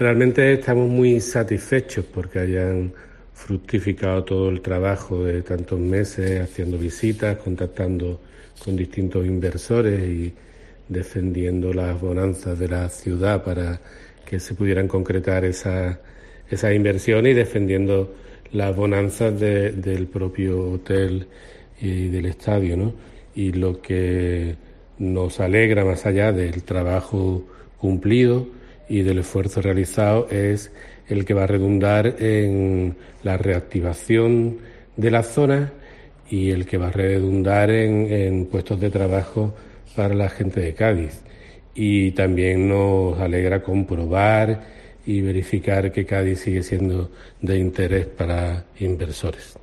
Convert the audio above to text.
Realmente estamos muy satisfechos porque hayan fructificado todo el trabajo de tantos meses, haciendo visitas, contactando con distintos inversores y defendiendo las bonanzas de la ciudad para que se pudieran concretar esas inversiones y defendiendo las bonanzas del propio hotel y del estadio, ¿no? Y lo que nos alegra, más allá del trabajo cumplido y del esfuerzo realizado, es el que va a redundar en la reactivación de la zona y el que va a redundar en puestos de trabajo para la gente de Cádiz. Y también nos alegra comprobar y verificar que Cádiz sigue siendo de interés para inversores.